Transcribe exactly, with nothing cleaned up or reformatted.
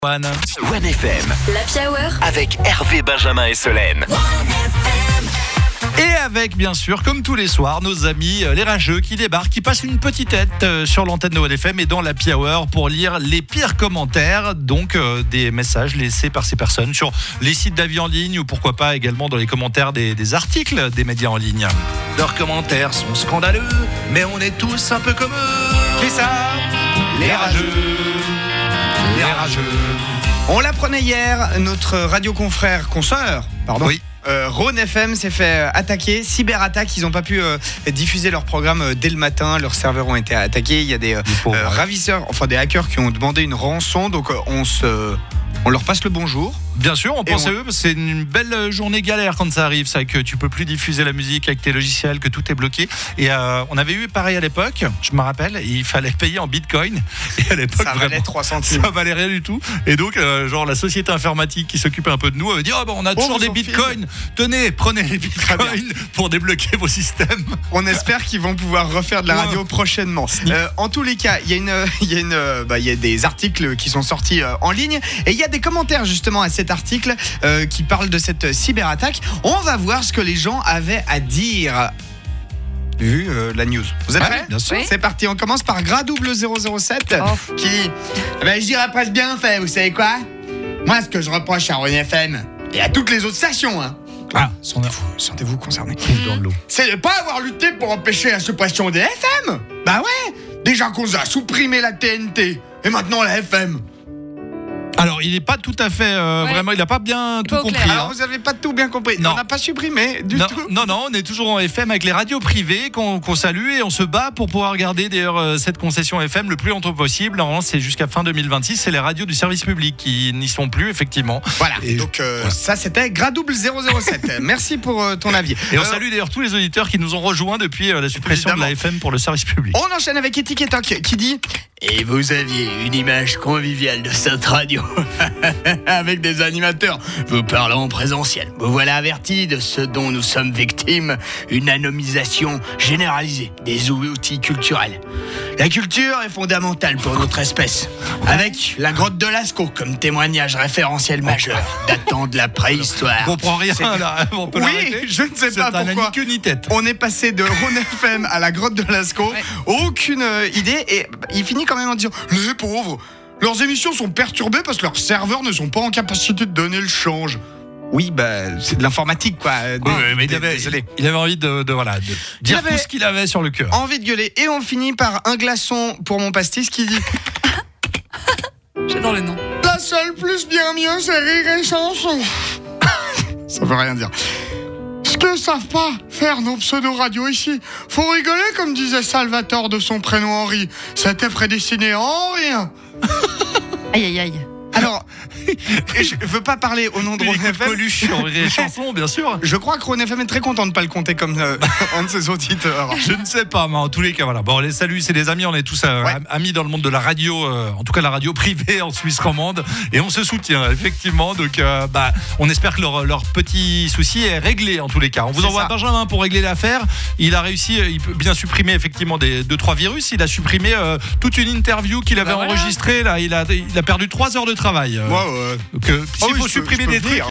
One. One F M. L'Happy Hour Avec Hervé, Benjamin et Solène. Et avec, bien sûr, comme tous les soirs, nos amis euh, les rageux qui débarquent, qui passent une petite tête euh, sur l'antenne de One F M et dans l'Happy Hour pour lire les pires commentaires, donc euh, des messages laissés par ces personnes sur les sites d'avis en ligne ou pourquoi pas également dans les commentaires des, des articles des médias en ligne. Leurs commentaires sont scandaleux, mais on est tous un peu comme eux. Qui ça ? Les rageux. Les rageux. On l'apprenait hier, notre radio confrère, consoeur, pardon. Oui. Euh, Rhône F M s'est fait attaquer, cyberattaque, ils n'ont pas pu euh, diffuser leur programme euh, dès le matin, leurs serveurs ont été attaqués, il y a des euh, pauvres, euh, ouais. ravisseurs, enfin des hackers qui ont demandé une rançon, donc euh, on, se, on leur passe le bonjour. Bien sûr, on Et pense on- à eux parce que c'est une belle journée galère quand ça arrive, ça, que tu peux plus diffuser la musique avec tes logiciels, que tout est bloqué. Et euh, on avait eu pareil à l'époque, je me rappelle, il fallait payer en bitcoin. Et à l'époque, Ça valait vraiment, trois centimes. ça valait rien du tout. Et donc, euh, genre, la société informatique qui s'occupait un peu de nous avait dit, oh, bah, on a toujours vous des en bitcoins. Tenez, prenez les Très bien. bitcoins pour débloquer vos systèmes. On espère qu'ils vont pouvoir refaire de la Ouais. radio prochainement. Euh, en tous les cas, il y a une, il y a une, euh, bah, il y a des articles qui sont sortis euh, en ligne et il y a des commentaires justement à cet article euh, qui parle de cette cyberattaque. On va voir ce que les gens avaient à dire. Vu euh, la news. Vous êtes Ouais, prêts ? bien sûr. C'est parti. On commence par Gradouble zéro zéro sept qui dit eh ben, je dirais presque bien fait. Vous savez quoi ? Moi, ce que je reproche à Rhône F M et à toutes les autres stations, hein, Ah, sentez-vous, sentez-vous concernés. dans l'eau. C'est de pas avoir lutté pour empêcher la suppression des F M. Bah ouais, déjà qu'on a supprimé la T N T et maintenant la F M. Alors, il n'est pas tout à fait, euh, Ouais. vraiment, il n'a pas bien tout Pas au clair. compris. hein. Alors vous avez pas tout bien compris. Non. On n'a pas supprimé du non, tout. non, non, on est toujours en F M avec les radios privées qu'on qu'on salue et on se bat pour pouvoir garder d'ailleurs euh, cette concession F M le plus longtemps possible. Normalement, c'est jusqu'à fin deux mille vingt-six. C'est les radios du service public qui n'y sont plus, effectivement. Voilà. Et- Donc euh, voilà. ça c'était Gradouble zéro zéro sept. Merci pour euh, ton avis. Et on Euh, salue d'ailleurs tous les auditeurs qui nous ont rejoints depuis euh, la suppression Évidemment. de la F M pour le service public. On enchaîne avec Etiquette Toc qui dit Et vous aviez une image conviviale de cette radio avec des animateurs vous parlant en présentiel. Vous voilà avertis de ce dont nous sommes victimes, une anonymisation généralisée des outils culturels. La culture est fondamentale pour notre espèce, avec la grotte de Lascaux comme témoignage référentiel majeur datant de la préhistoire. On comprend rien c'est- là, on peut Oui, l'arrêter. je ne sais C'est pas un pourquoi. ni queue ni tête. On est passé de Rhône F M à la grotte de Lascaux. Ouais. Aucune euh, idée. Et il finit quand même en disant les pauvres, leurs émissions sont perturbées parce que leurs serveurs ne sont pas en capacité de donner le change. Oui, bah, c'est de l'informatique, quoi. Dé- Ouais, mais il dé- avait, Désolé. il avait envie de, de, voilà, de dire avait- tout ce qu'il avait sur le cœur. Envie de gueuler. Et on finit par un glaçon pour mon pastis qui dit J'adore le nom. la seule plus bien mieux, c'est rire et chanson. Ça veut rien dire. Ce que savent pas faire nos pseudo-radios ici. Faut rigoler, comme disait Salvatore de son prénom Henri. C'était prédestiné en rien. Aïe aïe aïe. Alors, je veux pas parler au nom de Les Rhône coups de F M. Coluche sur les chansons, bien sûr. Je crois que Rhône F M est très content de ne pas le compter comme euh, un de ses auditeurs. Je ne sais pas, mais en tous les cas, voilà. Bon, les saluts, c'est des amis, on est tous euh, Ouais. amis dans le monde de la radio, euh, en tout cas la radio privée en Suisse romande, et on se soutient, effectivement. Donc, euh, bah, on espère que leur, leur petit souci est réglé, en tous les cas. On vous C'est envoie ça. Benjamin pour régler l'affaire. Il a réussi, euh, il peut bien supprimer, effectivement, des deux, trois virus. Il a supprimé euh, toute une interview qu'il avait Bah voilà. enregistrée, là. Il a, il a perdu trois heures de travail. euh. Ouais, ouais. Donc, euh, Ah s'il oui, faut je peux- supprimer je peux des venir. trucs,